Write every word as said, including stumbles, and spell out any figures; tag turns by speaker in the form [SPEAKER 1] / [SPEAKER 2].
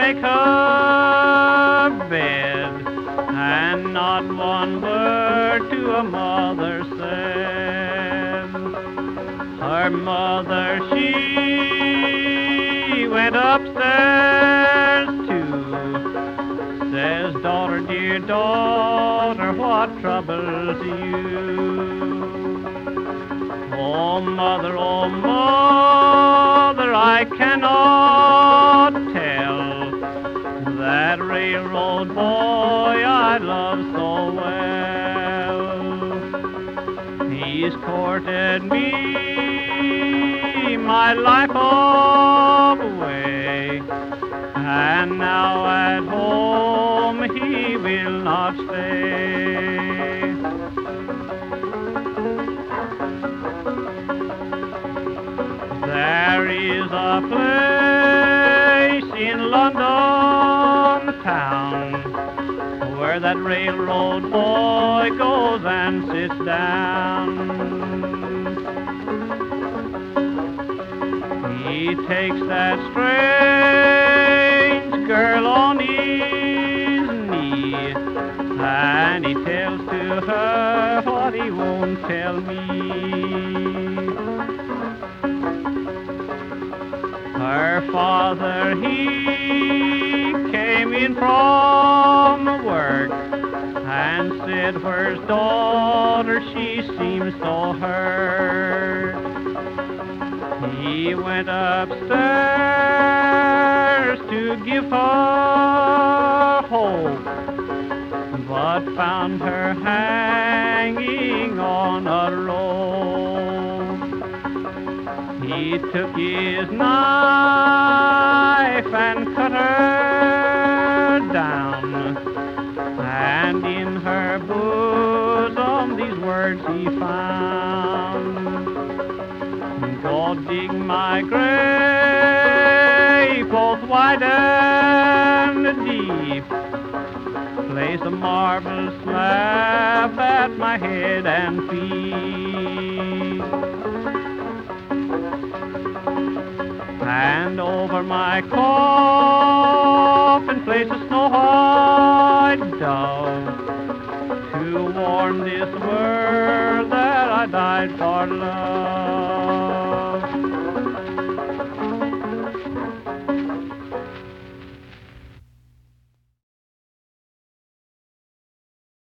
[SPEAKER 1] make her bed, and not one word to a mother said. Her mother, she went upstairs too. Says, daughter, dear daughter, what troubles you? Oh, mother, oh, mother, I cannot tell that railroad boy I love so well. He's courted me my life away, and now at home he will not stay. There is a place in London town where that railroad boy goes and sits down. He takes that strange girl on his knee, and he tells to her what he won't tell me. Her father, he came in from work and said, where's daughter, she seems so hurt. He went upstairs to give her hope, but found her hanging on a rope. He took his knife and cut her down, and in her bosom these words he found. Go dig my grave, both wide and deep. Place a marble slab at my head and feet, and over my coffin place a snow white dove, to warn this world that I died for love.